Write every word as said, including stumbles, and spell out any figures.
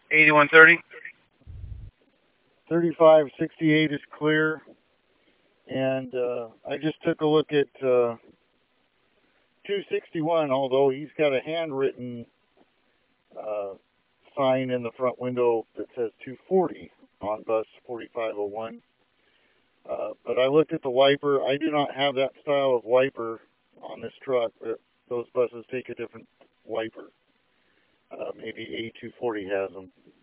eighty-one thirty. thirty-five sixty-eight is clear. And uh, I just took a look at uh, two sixty-one, although he's got a handwritten uh, sign in the front window that says two forty on bus forty-five oh one. Uh, but I looked at the wiper. I do not have that style of wiper on this truck. But those buses take a different wiper. Uh, maybe A two forty has them.